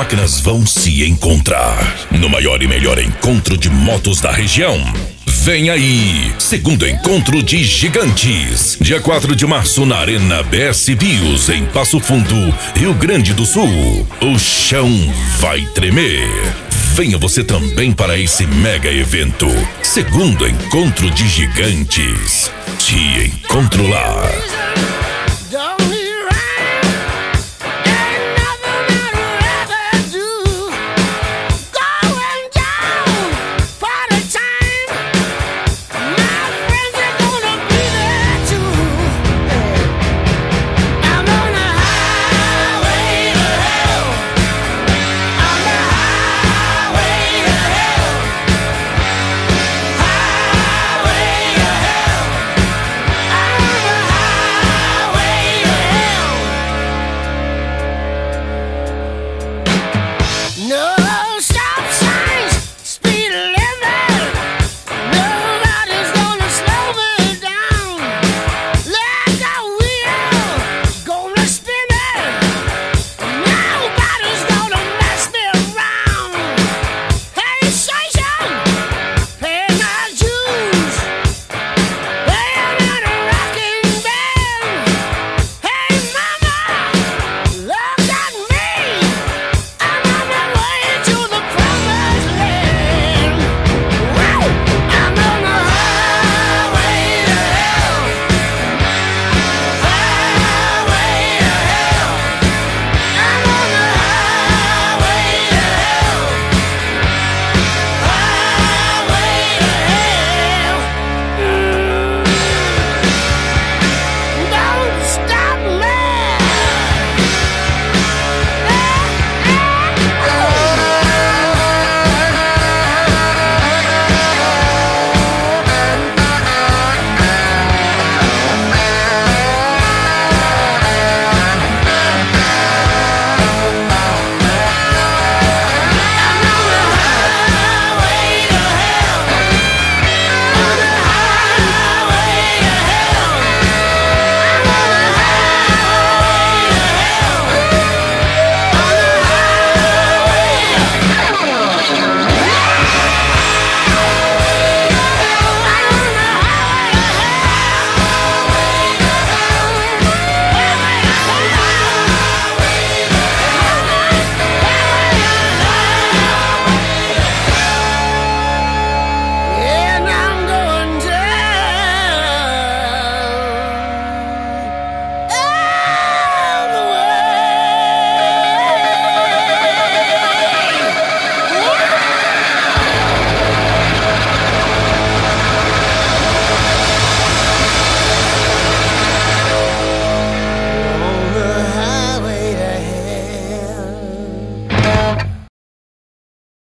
máquinas vão se encontrar no maior e melhor encontro de motos da região. Vem aí, segundo encontro de gigantes, dia 4 de março na Arena BS Bios, em Passo Fundo, Rio Grande do Sul. O chão vai tremer. Venha você também para esse mega evento. Segundo encontro de gigantes. Te encontro lá.